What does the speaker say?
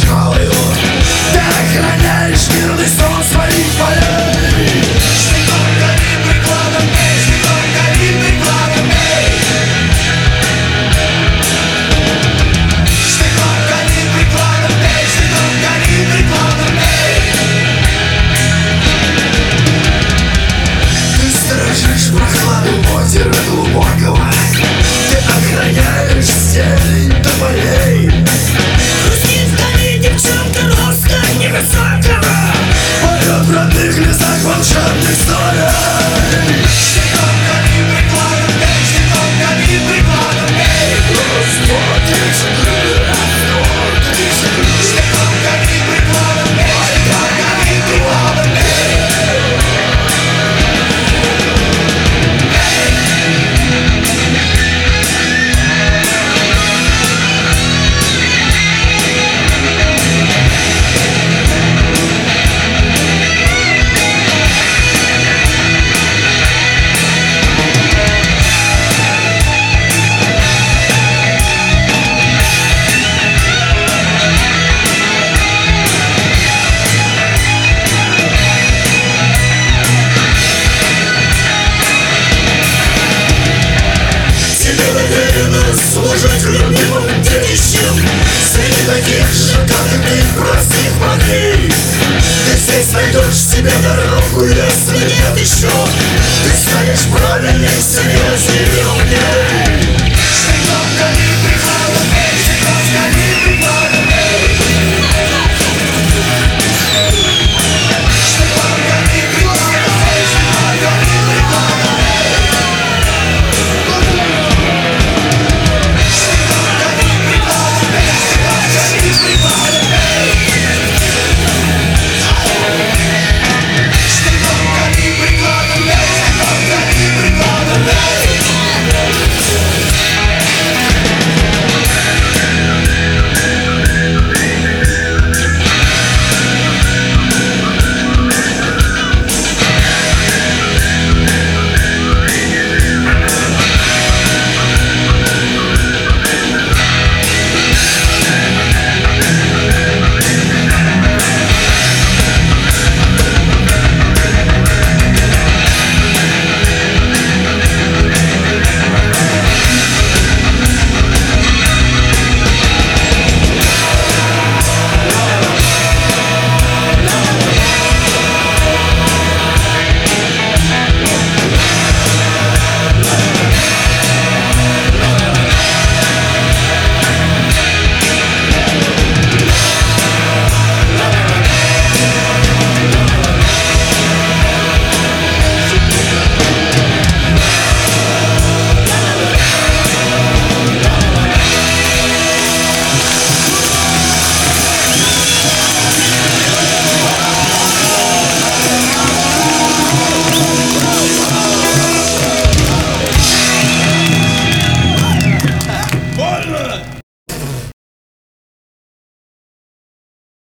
школою. Ты охраняешь мирный сон своих полей. Штыком гони прикладом бей, штыком гони прикладом бей. Штыком гони прикладом бей, штыком гони прикладом бей. Ты сторожишь прохладу озера глубокого. Ты охраняешь зелень тополей. Грустит вдали девчонка роста невысокого. Поет в родных лесах волшебных солей. Штыком гони прикладом бей, штыком гони прикладом бей. Раз, два, три, четыре, раз, два, три, четыре. Штыком гони прикладом бей, штыком гони прикладом бей. Служить любимым детищем среди таких же, как и ты, простых парней. Ты здесь найдешь себе дорогу, если нет еще. Ты станешь правильней, серьезнее и умнее.